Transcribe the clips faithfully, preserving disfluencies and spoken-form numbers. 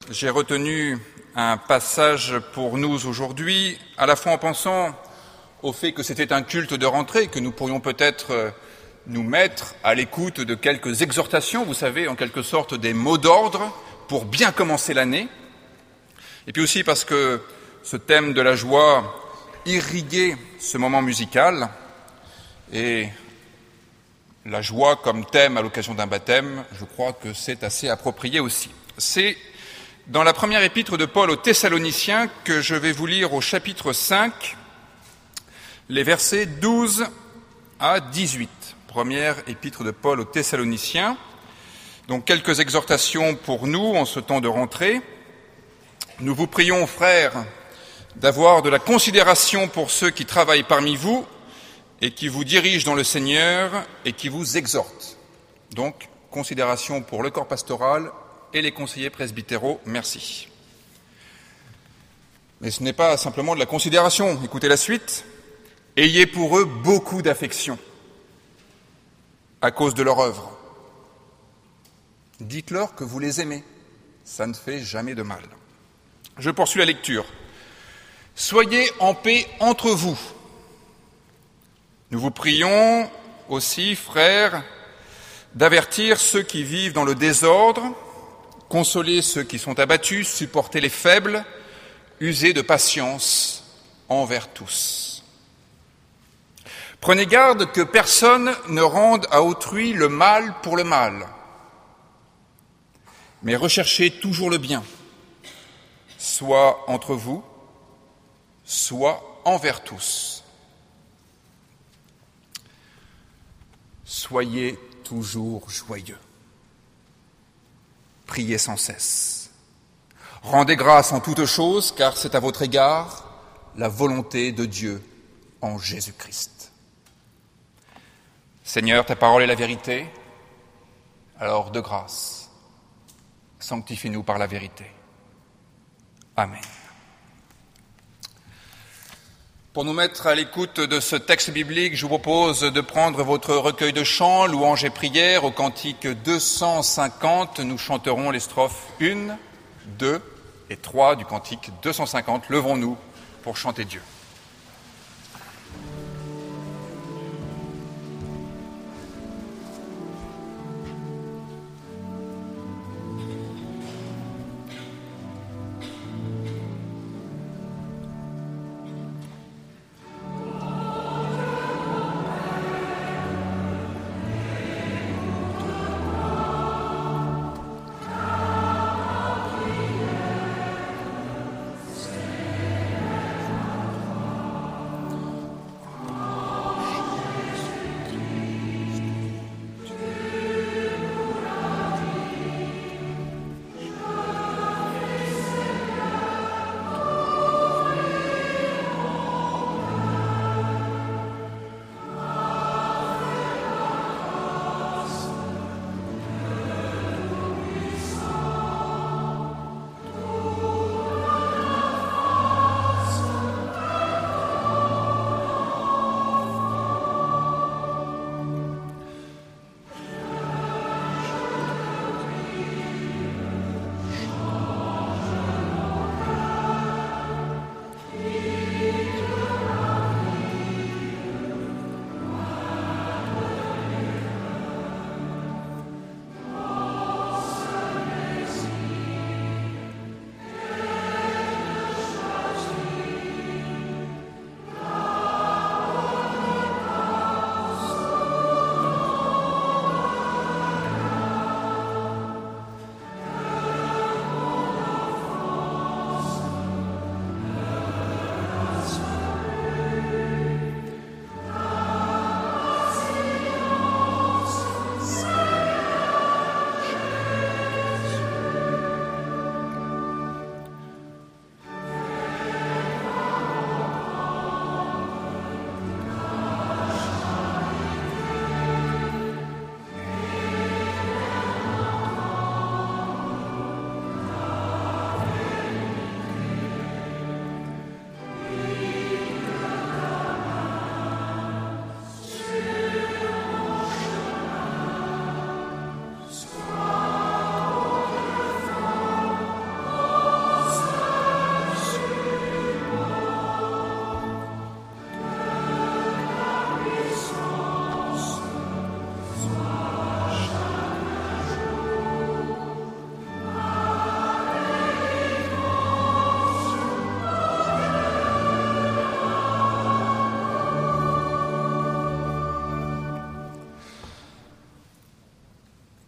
j'ai retenu un passage pour nous aujourd'hui, à la fois en pensant au fait que c'était un culte de rentrée, que nous pourrions peut-être nous mettre à l'écoute de quelques exhortations, vous savez, en quelque sorte des mots d'ordre pour bien commencer l'année, et puis aussi parce que ce thème de la joie irriguait ce moment musical, et la joie comme thème à l'occasion d'un baptême, je crois que c'est assez approprié aussi. C'est dans la première épître de Paul aux Thessaloniciens que je vais vous lire au chapitre cinq, les versets douze à dix-huit. Première épître de Paul aux Thessaloniciens. Donc quelques exhortations pour nous en ce temps de rentrée. Nous vous prions, frères, d'avoir de la considération pour ceux qui travaillent parmi vous et qui vous dirigent dans le Seigneur et qui vous exhortent. Donc, considération pour le corps pastoral et les conseillers presbytéraux, merci. Mais ce n'est pas simplement de la considération. Écoutez la suite. Ayez pour eux beaucoup d'affection à cause de leur œuvre. Dites-leur que vous les aimez. Ça ne fait jamais de mal. Je poursuis la lecture. Soyez en paix entre vous. Nous vous prions aussi, frères, d'avertir ceux qui vivent dans le désordre, consoler ceux qui sont abattus, supporter les faibles, user de patience envers tous. Prenez garde que personne ne rende à autrui le mal pour le mal, mais recherchez toujours le bien, soit entre vous, soit envers tous. Soyez toujours joyeux. Priez sans cesse. Rendez grâce en toutes choses, car c'est à votre égard la volonté de Dieu en Jésus-Christ. Seigneur, ta parole est la vérité, alors de grâce, sanctifie-nous par la vérité. Amen. Pour nous mettre à l'écoute de ce texte biblique, je vous propose de prendre votre recueil de chants, louanges et prières, au cantique deux cent cinquante. Nous chanterons les strophes un, deux et trois du cantique deux cent cinquante. Levons-nous pour chanter Dieu.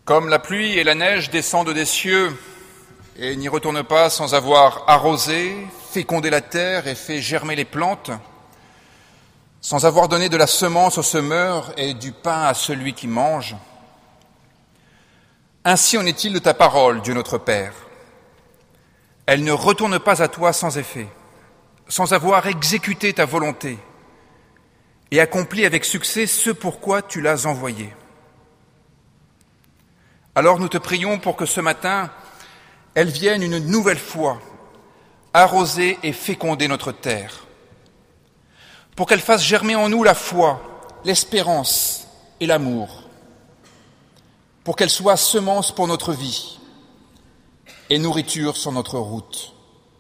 Comme la pluie et la neige descendent des cieux et n'y retournent pas sans avoir arrosé, fécondé la terre et fait germer les plantes, sans avoir donné de la semence au semeur et du pain à celui qui mange, ainsi en est-il de ta parole, Dieu notre Père. Elle ne retourne pas à toi sans effet, sans avoir exécuté ta volonté et accompli avec succès ce pourquoi tu l'as envoyée. Alors nous te prions pour que ce matin, elle vienne une nouvelle fois arroser et féconder notre terre, pour qu'elle fasse germer en nous la foi, l'espérance et l'amour, pour qu'elle soit semence pour notre vie et nourriture sur notre route.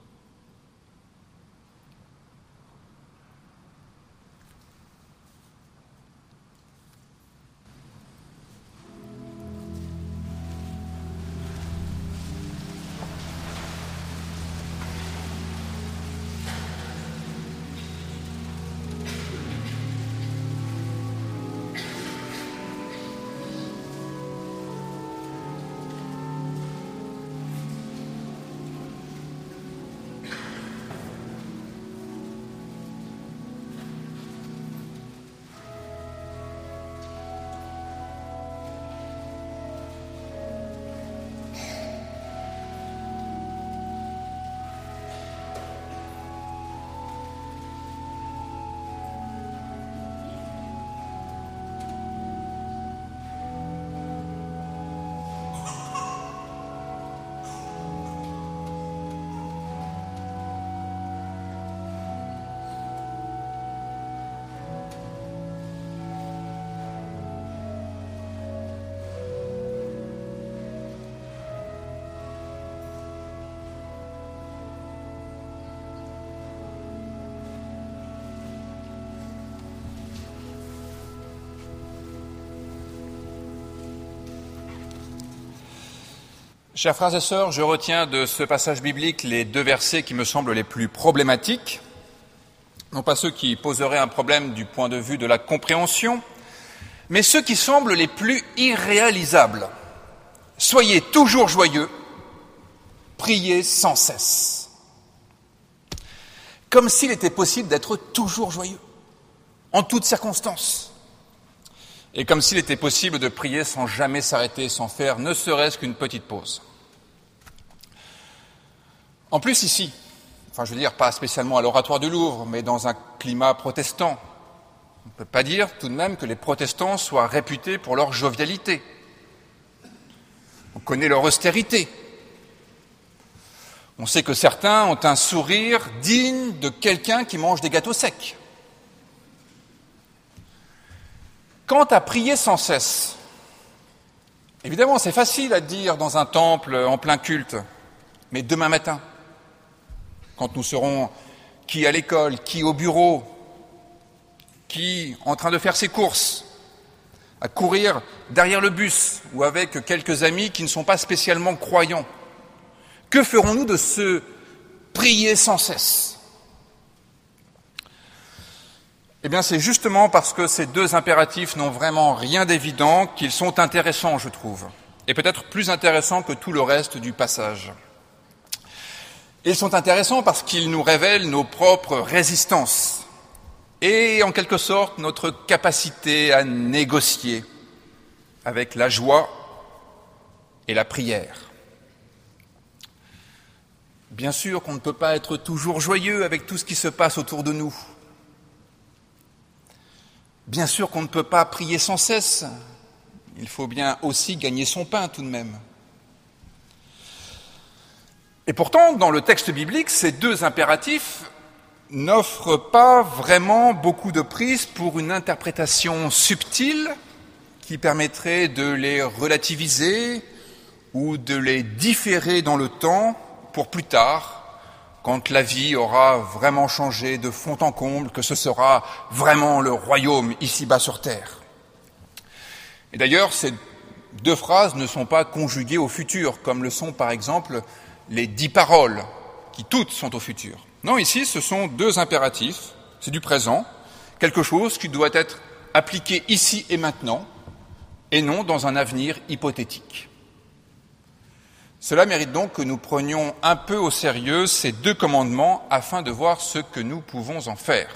Chers frères et sœurs, je retiens de ce passage biblique les deux versets qui me semblent les plus problématiques, non pas ceux qui poseraient un problème du point de vue de la compréhension, mais ceux qui semblent les plus irréalisables. Soyez toujours joyeux, priez sans cesse. Comme s'il était possible d'être toujours joyeux, en toutes circonstances. Et comme s'il était possible de prier sans jamais s'arrêter, sans faire ne serait-ce qu'une petite pause. En plus ici, enfin je veux dire pas spécialement à l'Oratoire du Louvre, mais dans un climat protestant, on ne peut pas dire tout de même que les protestants soient réputés pour leur jovialité. On connaît leur austérité. On sait que certains ont un sourire digne de quelqu'un qui mange des gâteaux secs. Quant à prier sans cesse, évidemment c'est facile à dire dans un temple en plein culte, mais demain matin, quand nous serons qui à l'école, qui au bureau, qui en train de faire ses courses, à courir derrière le bus ou avec quelques amis qui ne sont pas spécialement croyants, que ferons-nous de ce prier sans cesse ? Eh bien, c'est justement parce que ces deux impératifs n'ont vraiment rien d'évident qu'ils sont intéressants, je trouve, et peut-être plus intéressants que tout le reste du passage. Ils sont intéressants parce qu'ils nous révèlent nos propres résistances et, en quelque sorte, notre capacité à négocier avec la joie et la prière. Bien sûr qu'on ne peut pas être toujours joyeux avec tout ce qui se passe autour de nous. Bien sûr qu'on ne peut pas prier sans cesse. Il faut bien aussi gagner son pain tout de même. Et pourtant, dans le texte biblique, ces deux impératifs n'offrent pas vraiment beaucoup de prise pour une interprétation subtile qui permettrait de les relativiser ou de les différer dans le temps pour plus tard, quand la vie aura vraiment changé de fond en comble, que ce sera vraiment le royaume ici-bas sur terre. Et d'ailleurs, ces deux phrases ne sont pas conjuguées au futur, comme le sont par exemple les dix paroles, qui toutes sont au futur. Non, ici, ce sont deux impératifs, c'est du présent, quelque chose qui doit être appliqué ici et maintenant, et non dans un avenir hypothétique. Cela mérite donc que nous prenions un peu au sérieux ces deux commandements afin de voir ce que nous pouvons en faire.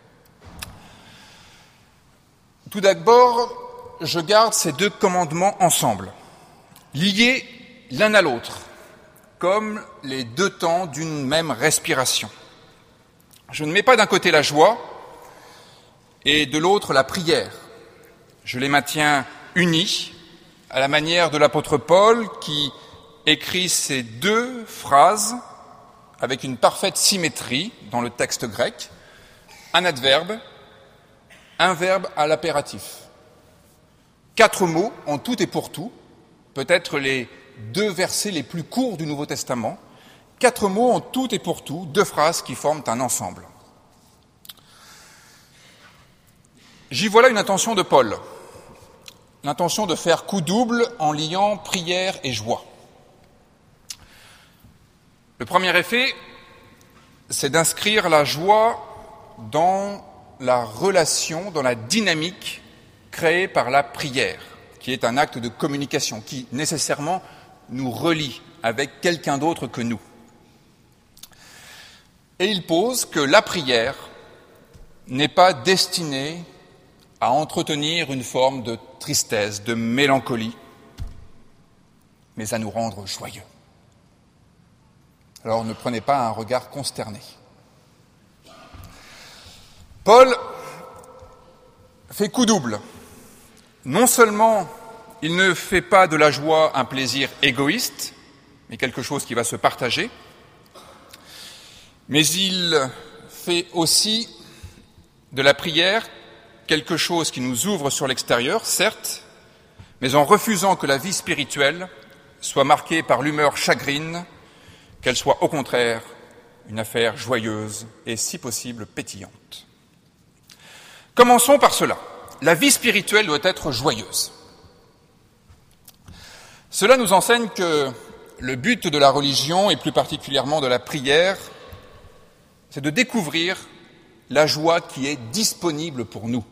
Tout d'abord, je garde ces deux commandements ensemble, liés l'un à l'autre, comme les deux temps d'une même respiration. Je ne mets pas d'un côté la joie et de l'autre la prière. Je les maintiens unis, à la manière de l'apôtre Paul qui écrit ces deux phrases avec une parfaite symétrie dans le texte grec, un adverbe, un verbe à l'impératif. Quatre mots en tout et pour tout, peut-être les deux versets les plus courts du Nouveau Testament, quatre mots en tout et pour tout, deux phrases qui forment un ensemble. J'y vois là une intention de Paul, l'intention de faire coup double en liant prière et joie. Le premier effet, c'est d'inscrire la joie dans la relation, dans la dynamique créée par la prière, qui est un acte de communication, qui nécessairement nous relie avec quelqu'un d'autre que nous. Et il pose que la prière n'est pas destinée à entretenir une forme de tristesse, de mélancolie, mais à nous rendre joyeux. Alors ne prenez pas un regard consterné. Paul fait coup double. Non seulement il ne fait pas de la joie un plaisir égoïste, mais quelque chose qui va se partager, mais il fait aussi de la prière quelque chose qui nous ouvre sur l'extérieur, certes, mais en refusant que la vie spirituelle soit marquée par l'humeur chagrine, qu'elle soit au contraire une affaire joyeuse et, si possible, pétillante. Commençons par cela. La vie spirituelle doit être joyeuse. Cela nous enseigne que le but de la religion, et plus particulièrement de la prière, c'est de découvrir la joie qui est disponible pour nous.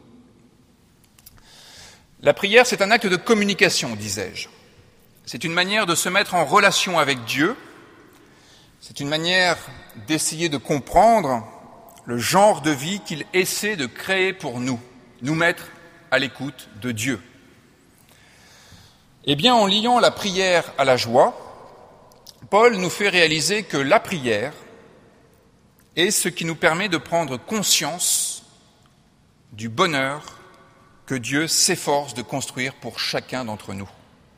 La prière, c'est un acte de communication, disais-je. C'est une manière de se mettre en relation avec Dieu. C'est une manière d'essayer de comprendre le genre de vie qu'il essaie de créer pour nous, nous mettre à l'écoute de Dieu. Eh bien, en liant la prière à la joie, Paul nous fait réaliser que la prière est ce qui nous permet de prendre conscience du bonheur que Dieu s'efforce de construire pour chacun d'entre nous.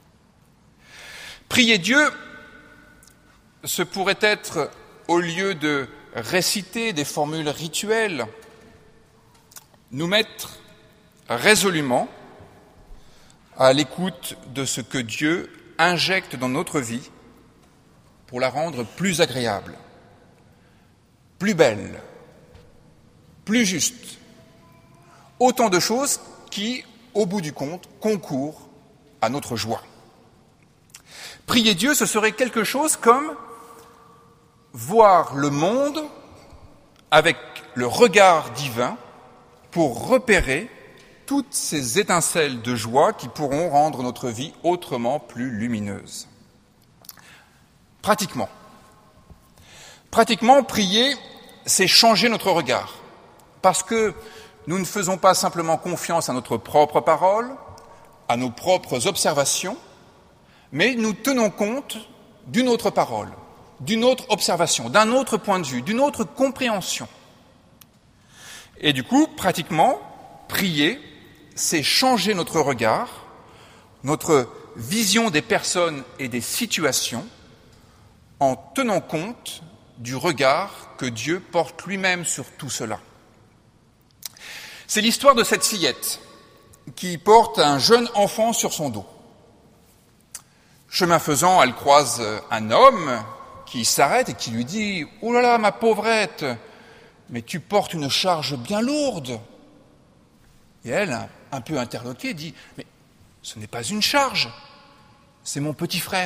Prier Dieu, ce pourrait être, au lieu de réciter des formules rituelles, nous mettre résolument à l'écoute de ce que Dieu injecte dans notre vie pour la rendre plus agréable, plus belle, plus juste. Autant de choses qui, au bout du compte, concourent à notre joie. Prier Dieu, ce serait quelque chose comme voir le monde avec le regard divin pour repérer toutes ces étincelles de joie qui pourront rendre notre vie autrement plus lumineuse. Pratiquement. Pratiquement, prier, c'est changer notre regard, parce que nous ne faisons pas simplement confiance à notre propre parole, à nos propres observations, mais nous tenons compte d'une autre parole, d'une autre observation, d'un autre point de vue, d'une autre compréhension. Et du coup, pratiquement, prier, c'est changer notre regard, notre vision des personnes et des situations, en tenant compte du regard que Dieu porte lui-même sur tout cela. C'est l'histoire de cette fillette qui porte un jeune enfant sur son dos. Chemin faisant, elle croise un homme qui s'arrête et qui lui dit « Oh là là, ma pauvrette, mais tu portes une charge bien lourde !» Et elle, un peu interloquée, dit « Mais ce n'est pas une charge, c'est mon petit frère. »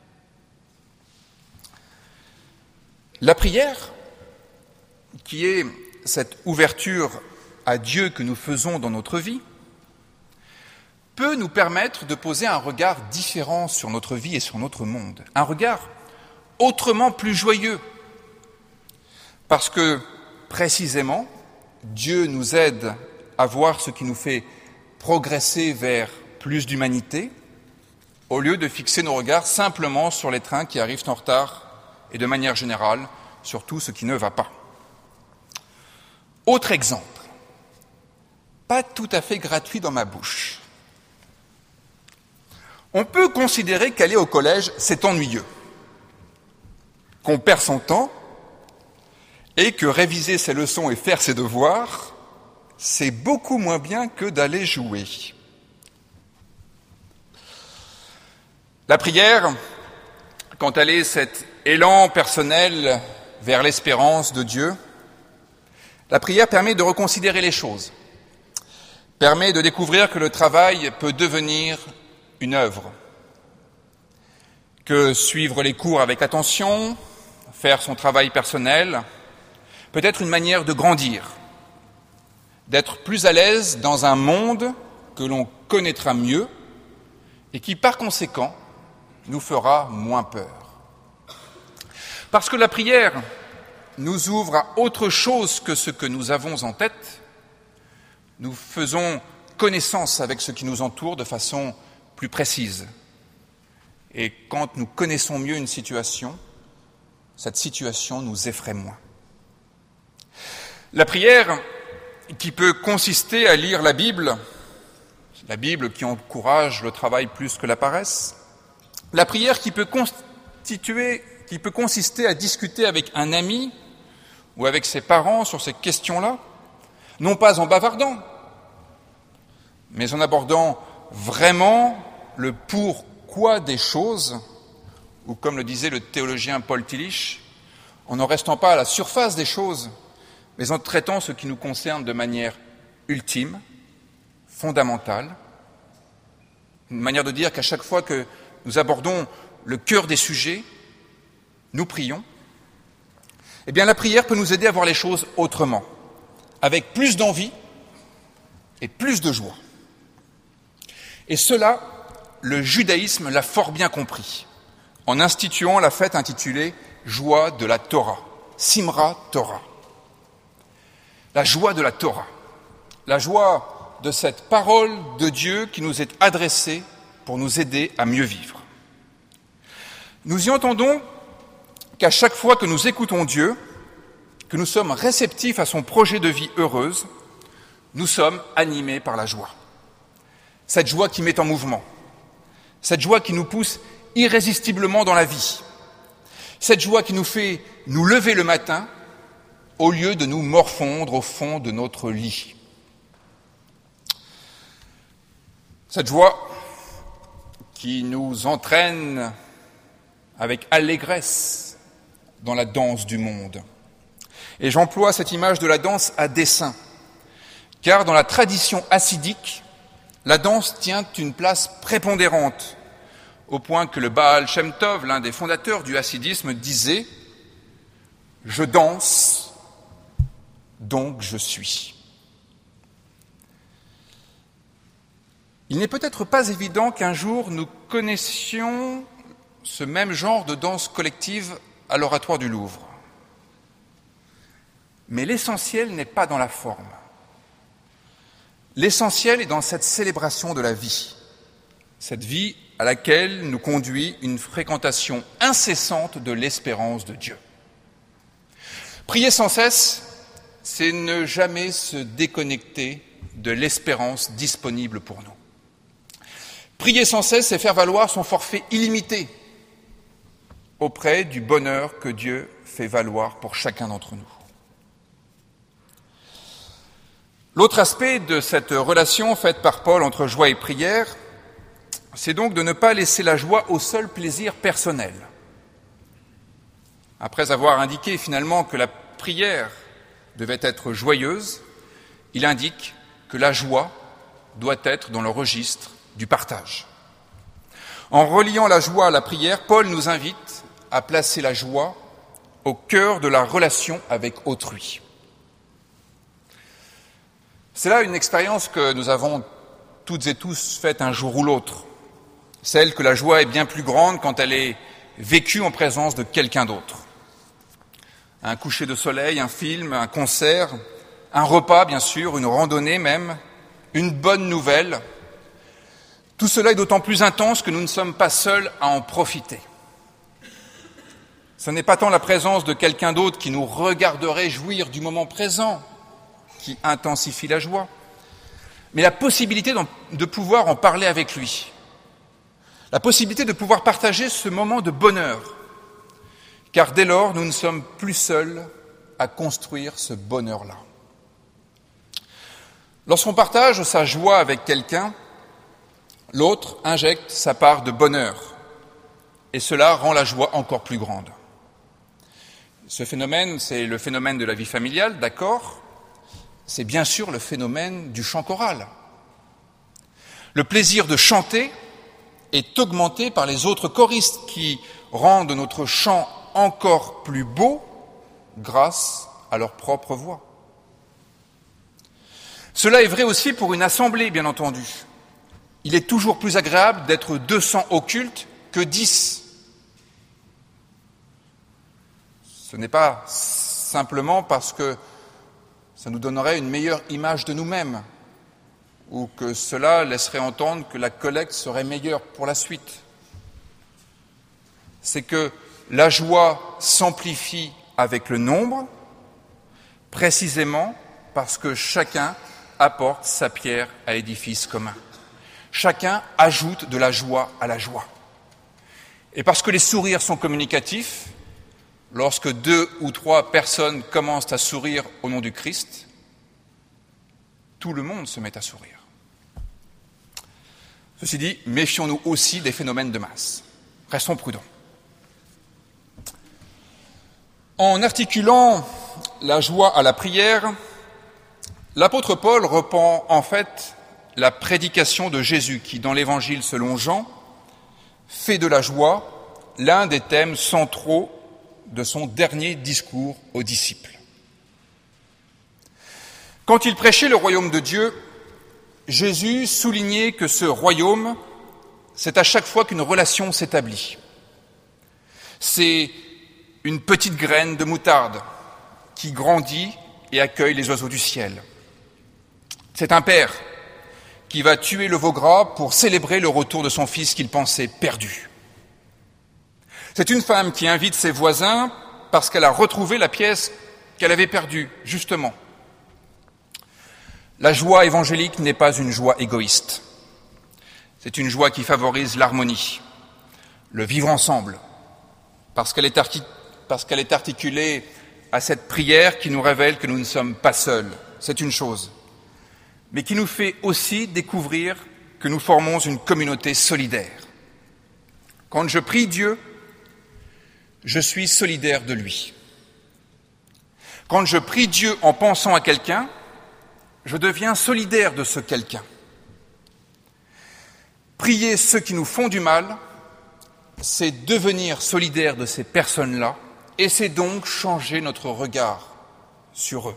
La prière, qui est cette ouverture à Dieu que nous faisons dans notre vie, peut nous permettre de poser un regard différent sur notre vie et sur notre monde, un regard autrement plus joyeux, parce que précisément, Dieu nous aide à voir ce qui nous fait progresser vers plus d'humanité, au lieu de fixer nos regards simplement sur les trains qui arrivent en retard et de manière générale sur tout ce qui ne va pas. Autre exemple, pas tout à fait gratuit dans ma bouche. On peut considérer qu'aller au collège, c'est ennuyeux, qu'on perd son temps et que réviser ses leçons et faire ses devoirs, c'est beaucoup moins bien que d'aller jouer. La prière, quant à elle est cet élan personnel vers l'espérance de Dieu, la prière permet de reconsidérer les choses, permet de découvrir que le travail peut devenir une œuvre, que suivre les cours avec attention, faire son travail personnel, peut être une manière de grandir, d'être plus à l'aise dans un monde que l'on connaîtra mieux et qui, par conséquent, nous fera moins peur. Parce que la prière nous ouvre à autre chose que ce que nous avons en tête, nous faisons connaissance avec ce qui nous entoure de façon plus précise. Et quand nous connaissons mieux une situation, cette situation nous effraie moins. La prière, qui peut consister à lire la Bible, la Bible qui encourage le travail plus que la paresse, la prière qui peut constituer, qui peut consister à discuter avec un ami ou avec ses parents sur ces questions-là, non pas en bavardant, mais en abordant vraiment le pourquoi des choses, ou comme le disait le théologien Paul Tillich, en ne restant pas à la surface des choses, mais en traitant ce qui nous concerne de manière ultime, fondamentale, une manière de dire qu'à chaque fois que nous abordons le cœur des sujets, nous prions, eh bien la prière peut nous aider à voir les choses autrement, avec plus d'envie et plus de joie. Et cela, le judaïsme l'a fort bien compris, en instituant la fête intitulée « Joie de la Torah », Simra Torah. La joie de la Torah, la joie de cette parole de Dieu qui nous est adressée pour nous aider à mieux vivre. Nous y entendons qu'à chaque fois que nous écoutons Dieu, que nous sommes réceptifs à son projet de vie heureuse, nous sommes animés par la joie. Cette joie qui met en mouvement, cette joie qui nous pousse irrésistiblement dans la vie, cette joie qui nous fait nous lever le matin au lieu de nous morfondre au fond de notre lit. Cette joie qui nous entraîne avec allégresse dans la danse du monde. Et j'emploie cette image de la danse à dessein, car dans la tradition hassidique, la danse tient une place prépondérante, au point que le Baal Shem Tov, l'un des fondateurs du hassidisme, disait « Je danse, donc je suis ». Il n'est peut-être pas évident qu'un jour nous connaissions ce même genre de danse collective à l'Oratoire du Louvre. Mais l'essentiel n'est pas dans la forme. L'essentiel est dans cette célébration de la vie, cette vie à laquelle nous conduit une fréquentation incessante de l'espérance de Dieu. Prier sans cesse, c'est ne jamais se déconnecter de l'espérance disponible pour nous. Prier sans cesse, c'est faire valoir son forfait illimité auprès du bonheur que Dieu fait valoir pour chacun d'entre nous. L'autre aspect de cette relation faite par Paul entre joie et prière, c'est donc de ne pas laisser la joie au seul plaisir personnel. Après avoir indiqué finalement que la prière devait être joyeuse, il indique que la joie doit être dans le registre du partage. En reliant la joie à la prière, Paul nous invite à placer la joie au cœur de la relation avec autrui. C'est là une expérience que nous avons toutes et tous faites un jour ou l'autre. Celle que la joie est bien plus grande quand elle est vécue en présence de quelqu'un d'autre. Un coucher de soleil, un film, un concert, un repas bien sûr, une randonnée même, une bonne nouvelle. Tout cela est d'autant plus intense que nous ne sommes pas seuls à en profiter. Ce n'est pas tant la présence de quelqu'un d'autre qui nous regarderait jouir du moment présent qui intensifie la joie, mais la possibilité de pouvoir en parler avec lui, la possibilité de pouvoir partager ce moment de bonheur, car dès lors, nous ne sommes plus seuls à construire ce bonheur-là. Lorsqu'on partage sa joie avec quelqu'un, l'autre injecte sa part de bonheur, et cela rend la joie encore plus grande. Ce phénomène, c'est le phénomène de la vie familiale, d'accord, c'est bien sûr le phénomène du chant choral. Le plaisir de chanter est augmenté par les autres choristes qui rendent notre chant encore plus beau grâce à leur propre voix. Cela est vrai aussi pour une assemblée, bien entendu. Il est toujours plus agréable d'être deux cents au culte que dix. Ce n'est pas simplement parce que ça nous donnerait une meilleure image de nous-mêmes ou que cela laisserait entendre que la collecte serait meilleure pour la suite. C'est que la joie s'amplifie avec le nombre, précisément parce que chacun apporte sa pierre à l'édifice commun. Chacun ajoute de la joie à la joie. Et parce que les sourires sont communicatifs, lorsque deux ou trois personnes commencent à sourire au nom du Christ, tout le monde se met à sourire. Ceci dit, méfions-nous aussi des phénomènes de masse. Restons prudents. En articulant la joie à la prière, l'apôtre Paul reprend en fait la prédication de Jésus qui, dans l'Évangile selon Jean, fait de la joie l'un des thèmes centraux de son dernier discours aux disciples. Quand il prêchait le royaume de Dieu, Jésus soulignait que ce royaume, c'est à chaque fois qu'une relation s'établit. C'est une petite graine de moutarde qui grandit et accueille les oiseaux du ciel. C'est un père qui va tuer le veau gras pour célébrer le retour de son fils qu'il pensait perdu. C'est une femme qui invite ses voisins parce qu'elle a retrouvé la pièce qu'elle avait perdue, justement. La joie évangélique n'est pas une joie égoïste. C'est une joie qui favorise l'harmonie, le vivre ensemble, parce qu'elle est, artic- parce qu'elle est articulée à cette prière qui nous révèle que nous ne sommes pas seuls. C'est une chose, mais qui nous fait aussi découvrir que nous formons une communauté solidaire. Quand je prie Dieu, je suis solidaire de lui. Quand je prie Dieu en pensant à quelqu'un, je deviens solidaire de ce quelqu'un. Prier ceux qui nous font du mal, c'est devenir solidaire de ces personnes-là, et c'est donc changer notre regard sur eux.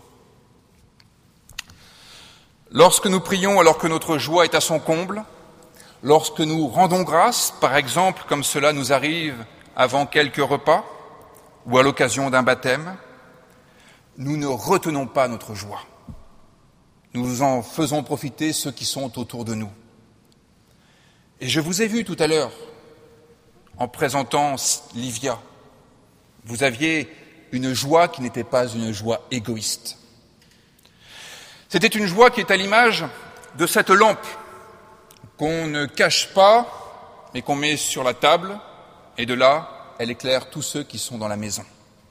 Lorsque nous prions alors que notre joie est à son comble, lorsque nous rendons grâce, par exemple, comme cela nous arrive avant quelques repas ou à l'occasion d'un baptême, nous ne retenons pas notre joie. Nous en faisons profiter ceux qui sont autour de nous. Et je vous ai vu tout à l'heure, en présentant Livia, vous aviez une joie qui n'était pas une joie égoïste. C'était une joie qui est à l'image de cette lampe qu'on ne cache pas, mais qu'on met sur la table, et de là, elle éclaire tous ceux qui sont dans la maison.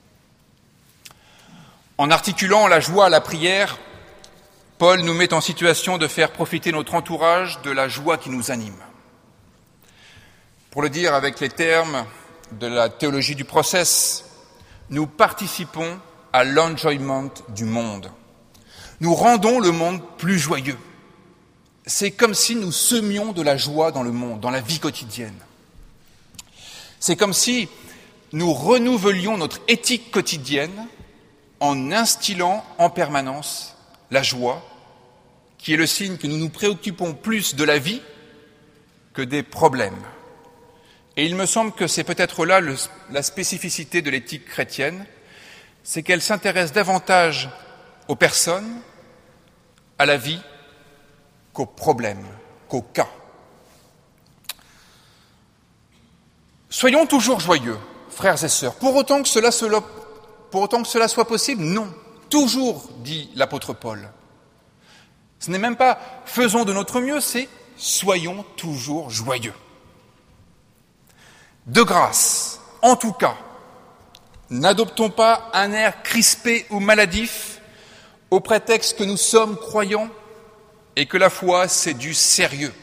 En articulant la joie à la prière, Paul nous met en situation de faire profiter notre entourage de la joie qui nous anime. Pour le dire avec les termes de la théologie du process, nous participons à l'enjoyment du monde. Nous rendons le monde plus joyeux. C'est comme si nous semions de la joie dans le monde, dans la vie quotidienne. C'est comme si nous renouvelions notre éthique quotidienne en instillant en permanence la joie qui est le signe que nous nous préoccupons plus de la vie que des problèmes. Et il me semble que c'est peut-être là le, la spécificité de l'éthique chrétienne, c'est qu'elle s'intéresse davantage aux personnes, à la vie, qu'aux problèmes, qu'aux cas. Soyons toujours joyeux, frères et sœurs, pour autant que cela, pour autant que cela soit possible, non. Toujours, dit l'apôtre Paul. Ce n'est même pas « faisons de notre mieux », c'est « soyons toujours joyeux ». De grâce, en tout cas, n'adoptons pas un air crispé ou maladif au prétexte que nous sommes croyants et que la foi, c'est du sérieux.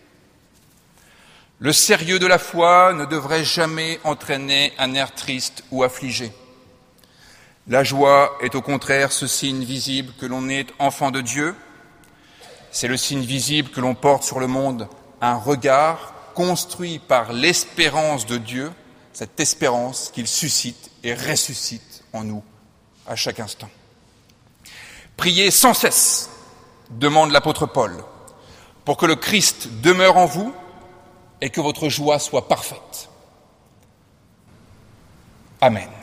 Le sérieux de la foi ne devrait jamais entraîner un air triste ou affligé. La joie est au contraire ce signe visible que l'on est enfant de Dieu. C'est le signe visible que l'on porte sur le monde un regard construit par l'espérance de Dieu, cette espérance qu'il suscite et ressuscite en nous à chaque instant. Priez sans cesse, demande l'apôtre Paul, pour que le Christ demeure en vous et que votre joie soit parfaite. Amen.